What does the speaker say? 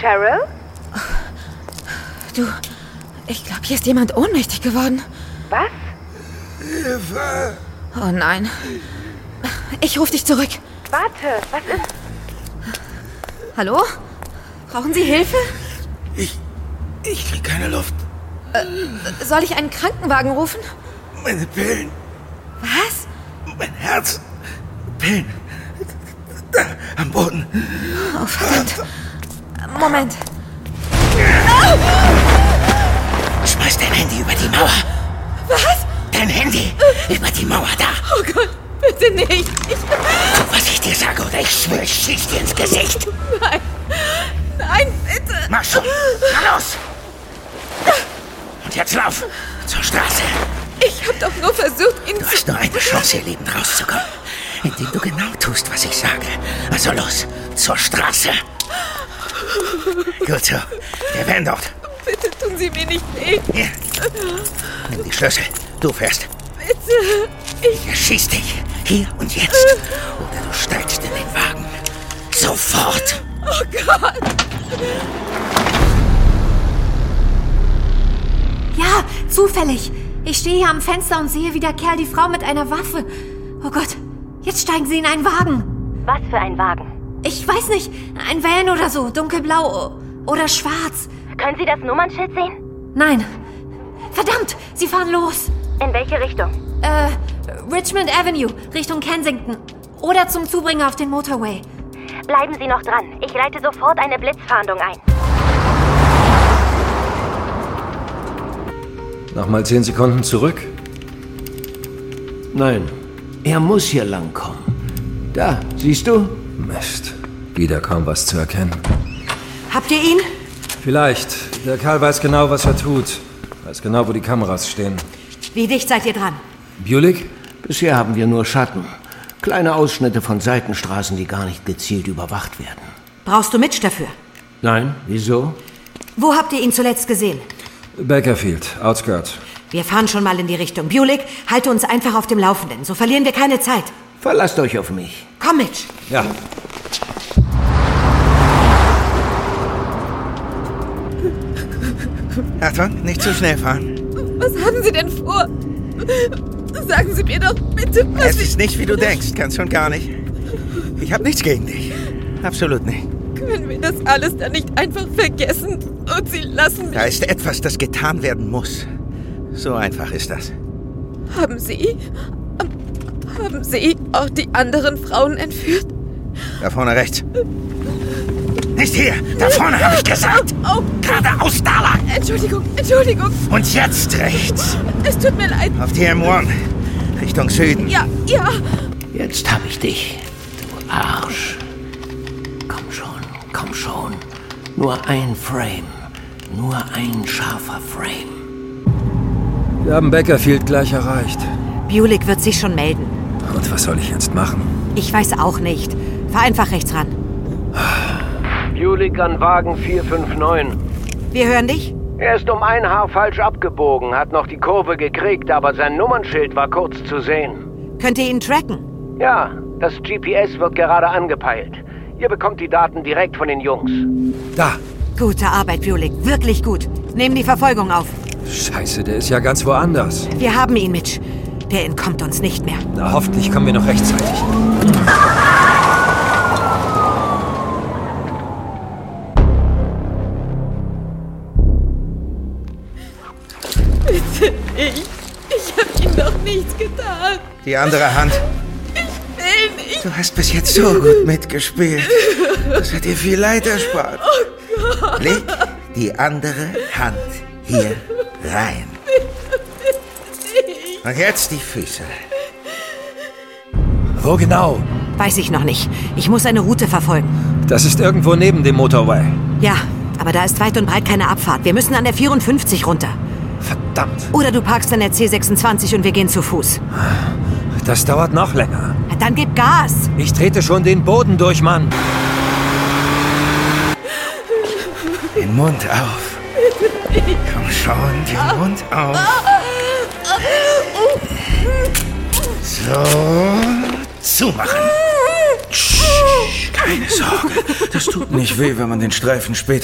Cheryl? Du, ich glaube, hier ist jemand ohnmächtig geworden. Was? Hilfe! Oh nein. Ich rufe dich zurück. Warte, was ist... Hallo? Brauchen Sie Hilfe? Ich krieg keine Luft. Soll ich einen Krankenwagen rufen? Meine Pillen, Was? mein Herz. Pillen. Da, am Boden. Oh, verdammt. Moment. Schmeiß dein Handy über die Mauer. Was? Dein Handy über die Mauer da. Oh Gott, bitte nicht. Tu, was ich dir sage, oder ich schwöre, ich schieß dir ins Gesicht. Nein, bitte. Mach schon. Na los. Und jetzt lauf zur Straße. Ich habe doch nur versucht, ihn Du hast nur eine Chance, hier lebend rauszukommen. Indem du genau tust, was ich sage. Also los, zur Straße. Gut so. Wir werden dort. Bitte tun Sie mir nicht weh. Hier. Nimm die Schlüssel. Du fährst. Bitte. Ich erschieß dich. Hier und jetzt. Oder du steigst in den Wagen. Sofort. Oh Gott. Ja, zufällig. Ich stehe hier am Fenster und sehe, wie der Kerl die Frau mit einer Waffe... Oh Gott, jetzt steigen sie in einen Wagen. Was für ein Wagen? Ich weiß nicht, ein Van oder so, dunkelblau oder schwarz. Können Sie das Nummernschild sehen? Nein. Verdammt, sie fahren los. In welche Richtung? Richmond Avenue, Richtung Kensington. Oder zum Zubringer auf den Motorway. Bleiben Sie noch dran. Ich leite sofort eine Blitzfahndung ein. Nochmal 10 Sekunden zurück. Nein, er muss hier lang kommen. Da, siehst du? Mist. Wieder kaum was zu erkennen. Habt ihr ihn? Vielleicht. Der Kerl weiß genau, was er tut. Weiß genau, wo die Kameras stehen. Wie dicht seid ihr dran? Bulik? Bisher haben wir nur Schatten. Kleine Ausschnitte von Seitenstraßen, die gar nicht gezielt überwacht werden. Brauchst du Mitch dafür? Nein, wieso? Wo habt ihr ihn zuletzt gesehen? Bakerfield, Outskirts. Wir fahren schon mal in die Richtung. Bulik, halte uns einfach auf dem Laufenden. So verlieren wir keine Zeit. Verlasst euch auf mich. Komm, Mitch. Ja. Achtung, nicht zu schnell fahren. Was haben Sie denn vor? Sagen Sie mir doch bitte, was Es ist nicht, wie du denkst. Ganz und gar nicht. Ich habe nichts gegen dich. Absolut nicht. Können wir das alles dann nicht einfach vergessen und Sie lassen mich... Da ist etwas, das getan werden muss. So einfach ist das. Haben Sie auch die anderen Frauen entführt? Da vorne rechts. Nicht hier! Da vorne, habe ich gesagt! Oh, Geradeaus da lang! Entschuldigung. Und jetzt rechts! Es tut mir leid. Auf die M1. Richtung Süden. Ja. Jetzt hab ich dich, du Arsch. Komm schon. Nur ein Frame. Nur ein scharfer Frame. Wir haben Bakerfield gleich erreicht. Bulik wird sich schon melden. Und was soll ich jetzt machen? Ich weiß auch nicht. Fahr einfach rechts ran. Bulik an Wagen 459. Wir hören dich. Er ist um ein Haar falsch abgebogen, hat noch die Kurve gekriegt, aber sein Nummernschild war kurz zu sehen. Könnt ihr ihn tracken? Ja, das GPS wird gerade angepeilt. Ihr bekommt die Daten direkt von den Jungs. Da! Gute Arbeit, Bulik. Wirklich gut. Nehmen die Verfolgung auf. Scheiße, der ist ja ganz woanders. Wir haben ihn, Mitch. Der entkommt uns nicht mehr. Na, hoffentlich kommen wir noch rechtzeitig. Bitte nicht. Ich habe Ihnen doch nichts getan. Die andere Hand. Will nicht. Du hast bis jetzt so gut mitgespielt. Das hat dir viel Leid erspart. Oh Gott. Leg die andere Hand hier rein. Und jetzt die Füße. Wo genau? Weiß ich noch nicht. Ich muss eine Route verfolgen. Das ist irgendwo neben dem Motorway. Ja, aber da ist weit und breit keine Abfahrt. Wir müssen an der 54 runter. Verdammt. Oder du parkst an der C26 und wir gehen zu Fuß. Das dauert noch länger. Dann gib Gas. Ich trete schon den Boden durch, Mann. Den Mund auf. Komm schon, den Mund auf. So, zumachen. Keine Sorge, das tut nicht weh, wenn man den Streifen später